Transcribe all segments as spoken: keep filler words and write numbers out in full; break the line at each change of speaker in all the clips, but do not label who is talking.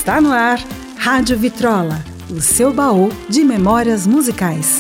Está no ar, Rádio Vitrola, o seu baú de memórias musicais.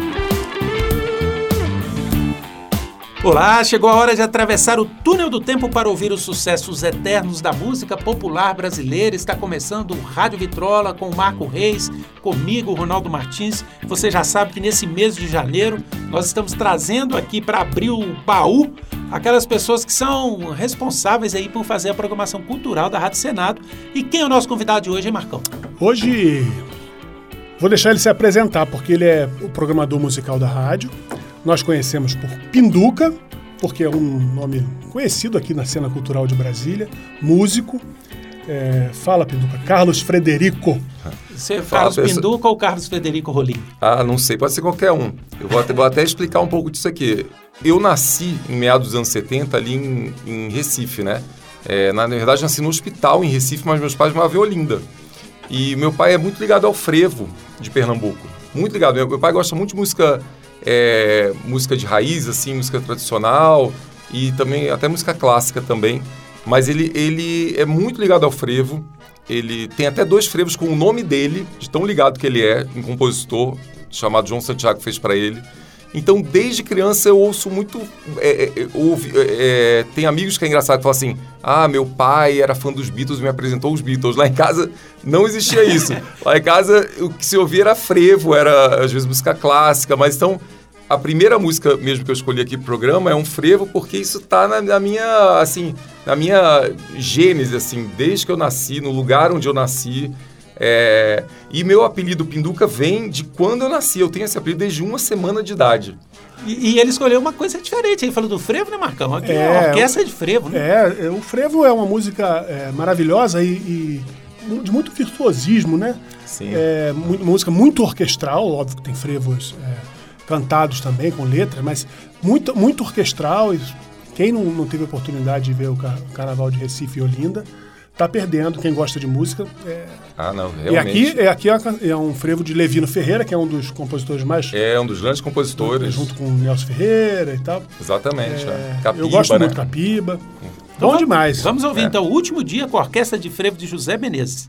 Olá, chegou a hora de atravessar o túnel do tempo para ouvir os sucessos eternos da música popular brasileira. Está começando o Rádio Vitrola com o Marco Reis, comigo, Ronaldo Martins. Você já sabe que nesse mês de janeiro nós estamos trazendo aqui para abrir o baú aquelas pessoas que são responsáveis aí por fazer a programação cultural da Rádio Senado. E quem é o nosso convidado de hoje, hein, Marcão?
Hoje vou deixar ele se apresentar, porque ele é o programador musical da rádio. Nós conhecemos por Pinduca, porque é um nome conhecido aqui na cena cultural de Brasília, músico. É, fala, Pinduca. Carlos Frederico.
Você é Carlos
Fala,
Pinduca ou Carlos Frederico Rolim?
Ah, não sei, pode ser qualquer um. Eu vou até, vou até explicar um pouco disso aqui. Eu nasci em meados dos anos setenta ali em, em Recife, né? É, na verdade, nasci no hospital em Recife, mas meus pais moravam em Olinda. E meu pai é muito ligado ao frevo de Pernambuco. Muito ligado. Meu, meu pai gosta muito de música... É, música de raiz, assim, música tradicional e também até música clássica também, mas ele, ele é muito ligado ao frevo. Ele tem até dois frevos com o nome dele, de tão ligado que ele é, um compositor chamado João Santiago fez para ele. Então, desde criança eu ouço muito, é, é, ouvi, é, tem amigos que é engraçado, que falam assim, ah, meu pai era fã dos Beatles e me apresentou os Beatles. Lá em casa não existia isso. Lá em casa o que se ouvia era frevo, era às vezes música clássica, mas então a primeira música mesmo que eu escolhi aqui pro programa é um frevo, porque isso tá na, na minha, assim, na minha gênese, assim, desde que eu nasci, no lugar onde eu nasci. É... E meu apelido Pinduca vem de quando eu nasci. Eu tenho esse apelido desde uma semana de idade.
E, e ele escolheu uma coisa diferente. Ele falou do frevo, né, Marcão? Aqui é uma orquestra de frevo, né?
É, o frevo é uma música é, maravilhosa e, e de muito virtuosismo, né?
Sim.
É uma música muito orquestral, óbvio que tem frevos é, cantados também, com letras, mas muito, muito orquestral. E quem não, não teve oportunidade de ver o, car- o Carnaval de Recife e Olinda tá perdendo. Quem gosta de música. É...
Ah, não, realmente.
E aqui, é, aqui é, é um frevo de Levino Ferreira, que é um dos compositores mais...
É um dos grandes compositores.
Junto com o Nelson Ferreira e tal.
Exatamente.
É,
Capiba,
eu gosto
né?
muito de Capiba.
Então,
Bom
vamos,
demais.
Vamos ouvir
É.
então o último dia com a Orquestra de Frevo de José Menezes.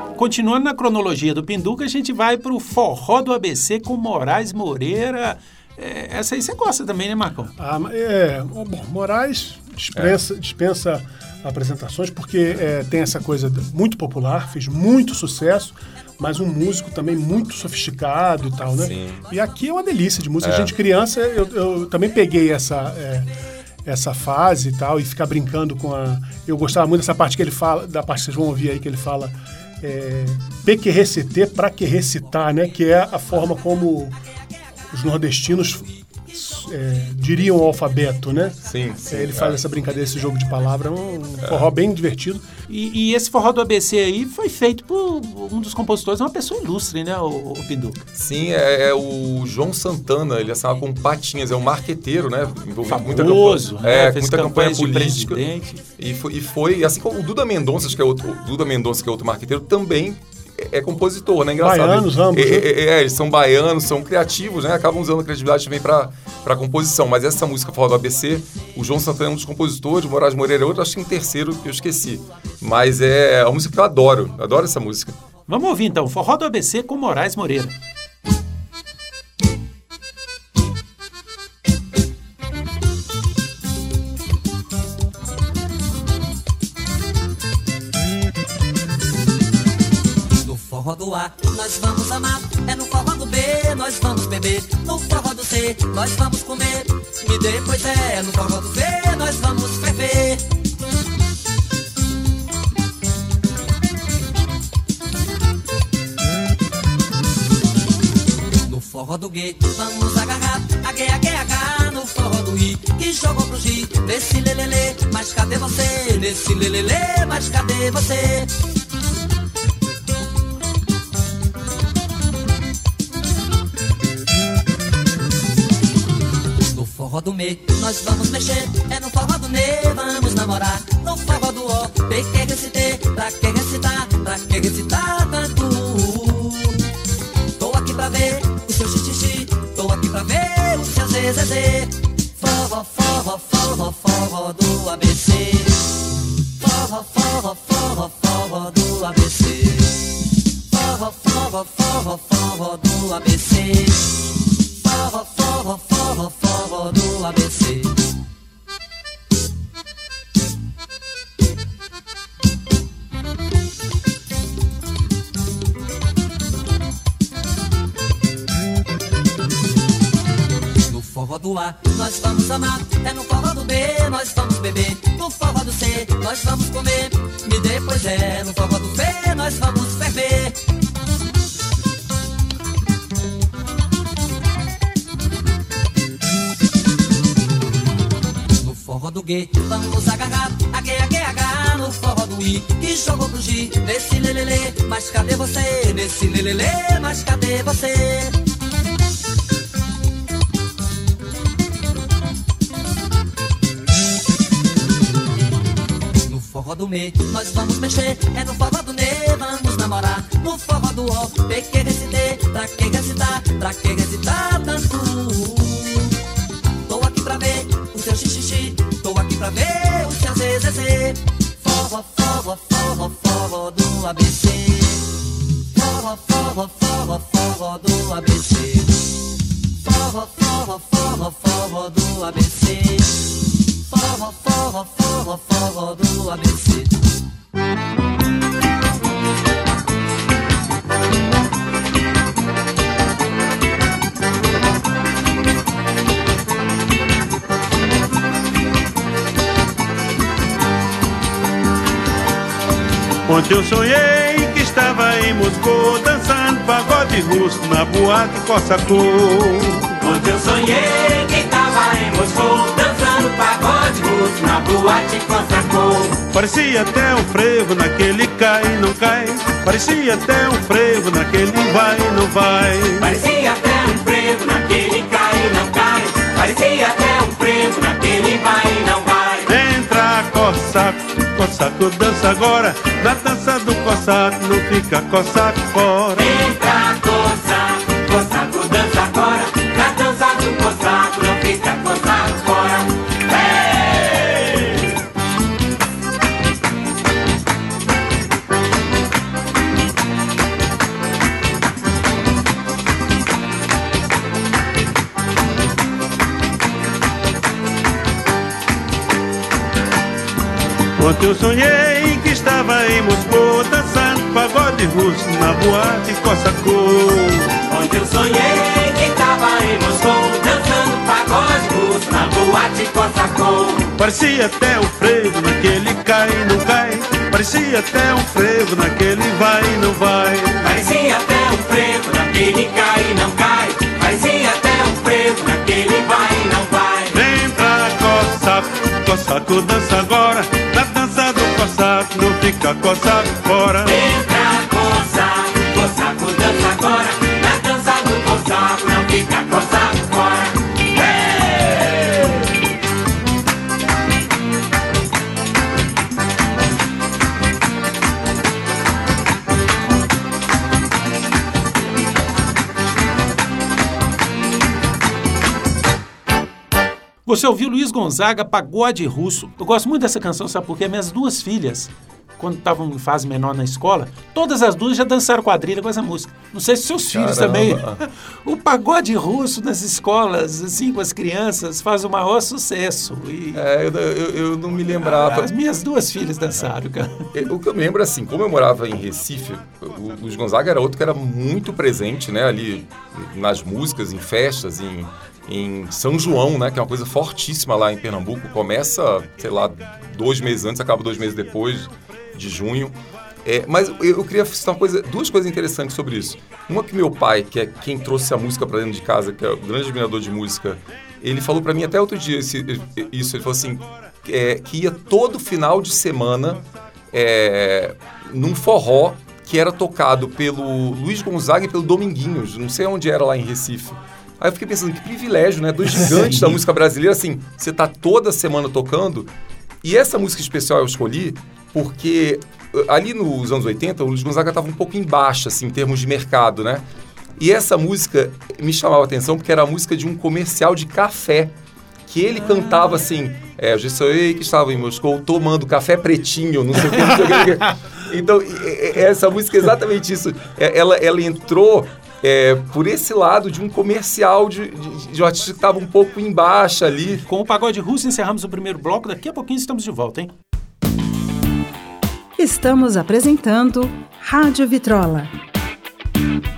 Continuando na cronologia do Pinduca, a gente vai para o Forró do A B C com Moraes Moreira. É, essa aí você gosta também, né, Marcão?
Ah, é, bom, Moraes dispensa, é. dispensa apresentações porque é, tem essa coisa muito popular, fez muito sucesso, mas um músico também muito sofisticado e tal, né?
Sim.
E aqui é uma delícia de música.
É.
A gente criança, eu, eu também peguei essa... É, essa fase e tal, e ficar brincando com a... Eu gostava muito dessa parte que ele fala, da parte que vocês vão ouvir aí, que ele fala é, P que receter pra que recitar, né? Que é a forma como os nordestinos é, diriam o alfabeto, né?
Sim, sim.
É, ele faz
é.
essa brincadeira, esse jogo de palavra, um forró bem divertido.
E, e esse forró do A B C aí foi feito por um dos compositores, uma pessoa ilustre, né, o, o Pinduca?
Sim, é, é o João Santana, ele assinava com Patinhas, é um marqueteiro, né? Envolvido
Famoso,
muita campanha,
né?
é,
Fez
muita campanha política.
E,
e, foi, e foi, assim como o Duda Mendonça, que é outro, o Duda Mendonça, que é outro marqueteiro, também é compositor, né? Engraçado.
Baianos, ambos.
É,
né?
é, é, eles são baianos, são criativos, né? Acabam usando a criatividade também para para composição. Mas essa música Forró do A B C, o João Santana é um dos compositores, o Moraes Moreira é outro, acho que em terceiro eu esqueci. Mas é uma música que eu adoro, eu adoro essa música.
Vamos ouvir então, Forró do A B C com Moraes Moreira.
No forró do A, nós vamos amar. É no forró do B, nós vamos beber. No forró do C, nós vamos comer. E depois é no forró do V, nós vamos ferver. No forró do G, vamos agarrar. A G, A, G, H. No forró do I, que jogou pro G. Nesse lelele, mas cadê você? Nesse lelele, mas cadê você? No forró do Me, nós vamos mexer. É no forró do Ne, vamos namorar. No forró do O, P que recitar. Pra que recitar? Pra que recitar tanto? Tô aqui pra ver o seu xixi. Tô aqui pra ver o seu zezezê. Forró, forró, forró, forró do A B C. Forró, forró, forró, forró do A B C. Forró, forró, forró, forró do A B C. Forró, forró, forró, forró do A B C. No forró do A, nós vamos amar. É no forró do B, nós vamos beber. No forró do C, nós vamos comer. E depois é no forró do V, nós vamos ferver. Forró do G, vamos agarrar. A G, A, G, H. No forró do I, que jogou pro G. Nesse lelele, mas cadê você? Nesse lelele, mas cadê você? No forró do Me, nós vamos mexer. É no forró do Ne, vamos namorar. No forró do O, P que recitar. Pra que recitar? Pra que recitar tanto? Tô aqui pra ver o seu xixi. Tô aqui pra ver o seu zezezê. Forró, forró, forró, forró do A B C. Forró, forró, forró, forró do A B C. Forró, forró, forró, forró do A B C. Forró, forró, forró, forró do A B C.
Ontem eu sonhei que estava em Moscou, dançando pagode russo na boate Cossacô.
Ontem eu sonhei que estava em Moscou, dançando pagode russo na boate Cossacô.
Parecia até um frevo naquele cai e não cai. Parecia até um frevo naquele vai e não vai.
Parecia até um frevo naquele cai e não cai. Parecia até um frevo naquele vai e não vai.
Entra Cossaco, Cossaco dança agora. Na dança do Cossaco não fica Cossaco fora.
Entra Cossaco, Cossaco dança agora. Na dança do Cossaco não fica Cossaco fora. Hey!
Ontem eu sonhei que estava em Moscou, dançando pagode russo na boate Cossacô.
Ontem eu sonhei que estava em Moscou, dançando pagode russo na boate Cossacô.
Parecia até um frevo naquele cai e não cai, parecia até um frevo naquele vai e não vai.
Parecia até um frevo naquele cai e não cai, parecia até um frevo naquele vai e não vai.
Vem pra Cossaco, Cossaco dança agora, na dança do Cossaco não fica Cossaco fora.
Vem pra Cossaco, Cossaco dança agora, na dança do Cossaco não fica Cossaco fora.
Você ouviu Luiz Gonzaga, Pagode Russo. Eu gosto muito dessa canção, sabe por quê? Minhas duas filhas, quando estavam em fase menor na escola, todas as duas já dançaram quadrilha com essa música. Não sei se seus filhos
Caramba.
também. O pagode russo nas escolas, assim, com as crianças, faz o maior sucesso. E
É, eu, eu, eu não me lembrava.
as minhas duas filhas dançaram, cara.
O que eu me lembro, assim, como eu morava em Recife, o Luiz Gonzaga era outro que era muito presente, né, ali nas músicas, em festas, em, em São João, né, que é uma coisa fortíssima lá em Pernambuco. Começa, sei lá, dois meses antes, acaba dois meses depois de junho. É, mas eu, eu queria citar uma coisa, duas coisas interessantes sobre isso. Uma que meu pai, que é quem trouxe a música para dentro de casa, que é o grande admirador de música, ele falou para mim até outro dia esse, isso, ele falou assim, é, que ia todo final de semana é, num forró que era tocado pelo Luiz Gonzaga e pelo Dominguinhos, não sei onde era lá em Recife. Aí eu fiquei pensando, que privilégio, né? Dois gigantes da música brasileira, assim, você tá toda semana tocando. E essa música especial eu escolhi porque ali nos anos oitenta, o Luiz Gonzaga estava um pouco embaixo, assim, em termos de mercado, né? E essa música me chamava a atenção porque era a música de um comercial de café, que ele ah. cantava assim, é, eu já sonhei que estava em Moscou tomando café pretinho, não sei o que, não sei o que. Então, essa música é exatamente isso. Ela, ela entrou é, por esse lado de um comercial de, de, de um artista que estava um pouco embaixo ali.
Com o Pagode Russo encerramos o primeiro bloco, daqui a pouquinho estamos de volta, hein?
Estamos apresentando Rádio Vitrola.